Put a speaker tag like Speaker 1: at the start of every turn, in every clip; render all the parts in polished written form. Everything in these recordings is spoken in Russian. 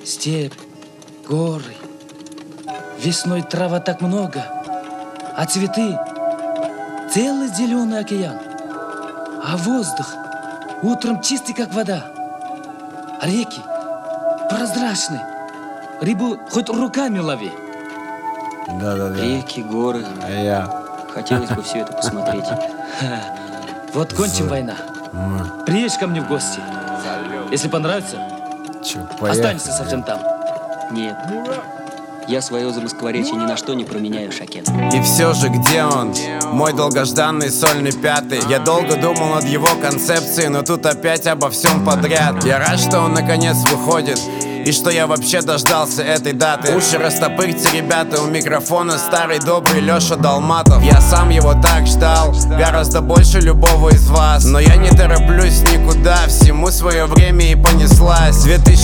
Speaker 1: Степь, горы. Весной трава так много, а цветы — целый зеленый океан. А воздух утром чистый, как вода. А реки прозрачны. Рыбу хоть руками лови.
Speaker 2: Да.
Speaker 3: Реки, горы.
Speaker 2: А я.
Speaker 3: Хотелось бы все это посмотреть.
Speaker 1: Вот кончим война. Приедешь ко мне в гости. Если понравится,
Speaker 2: Чё, поехали?
Speaker 1: останешься совсем там.
Speaker 3: Нет. Я свое замоскворечье ни на что не променяю, Шакен.
Speaker 4: И все же, где он? Мой долгожданный сольный пятый. Я долго думал над его концепцией, но тут опять обо всем подряд. Я рад, что он наконец выходит, и что я вообще дождался этой даты. Уши растопырьте, ребята, у микрофона старый добрый Леша Долматов. Я сам его так ждал, гораздо больше любого из вас. Но я не тороплюсь никуда, всему свое время и понеслась.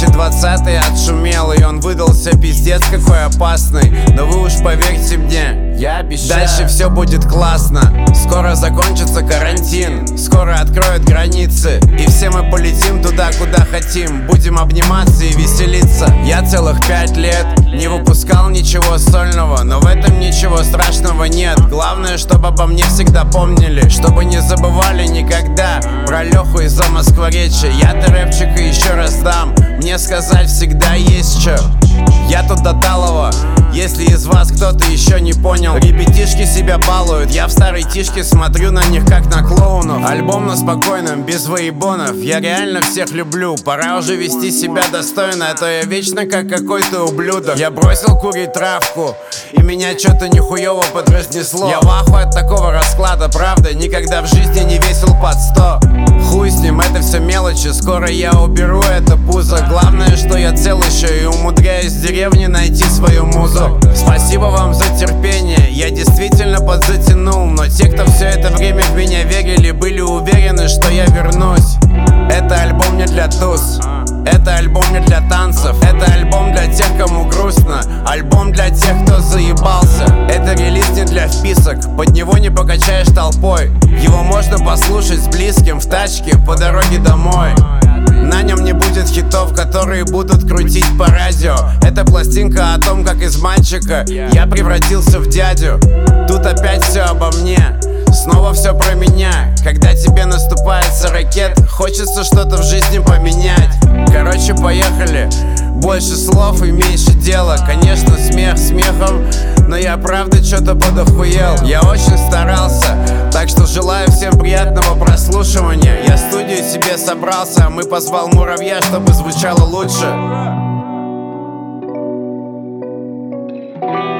Speaker 4: 2020 отшумел, и он выдался пиздец какой опасный. Но вы уж поверьте мне, я обещаю, дальше все будет классно. Скоро закончится карантин, скоро откроют границы, и все мы полетим туда, куда хотим. Будем обниматься и веселиться. Я целых 5 лет не выпускал ничего сольного, но в этом ничего страшного нет. Главное, чтобы обо мне всегда помнили, чтобы не забывали никогда про Леху из Замоскворечья. Я-то рэпчика еще раз дам, мне сказать всегда есть что. Я тут до талого, если из вас кто-то еще не понял. Ребятишки себя балуют, я в старой тишке смотрю на них как на клоунов. Альбом на спокойном, без воебонов. Я реально всех люблю, пора уже вести себя достойно, а то я вечно как какой-то ублюдок. Я бросил курить травку, и меня что-то нихуево подразнесло. Я в ахуе от такого расклада, правда, никогда в жизни не весил под 100. Хуй с ним, это все мелочи, скоро я уберу это пузо. Главное, что я цел еще и умудряюсь в деревне найти свою музу. Спасибо вам за терпение, я действительно подзатянул. Но те, кто все это время в меня верили, были уверены, что я вернусь. Это альбом не для туз, это альбом не для танцев, это альбом для тех, кому грустно, альбом для тех, кто заебался. Это релиз не для вписок, под него не покачаешь толпой. Его можно послушать с близким в тачке по дороге домой. На нем не будет хитов, которые будут крутить по радио. Это пластинка о том, как из мальчика я превратился в дядю. Тут опять все обо мне, снова все про меня. Когда тебе наступает 40 лет, хочется что-то в жизни поменять. Короче, поехали. Больше слов и меньше дела. Конечно, смех смехом, но я правда что-то подохуел. Я очень старался, так что желаю всем приятного прослушивания. Я студию себе собрался, мы позвал муравья, чтобы звучало лучше.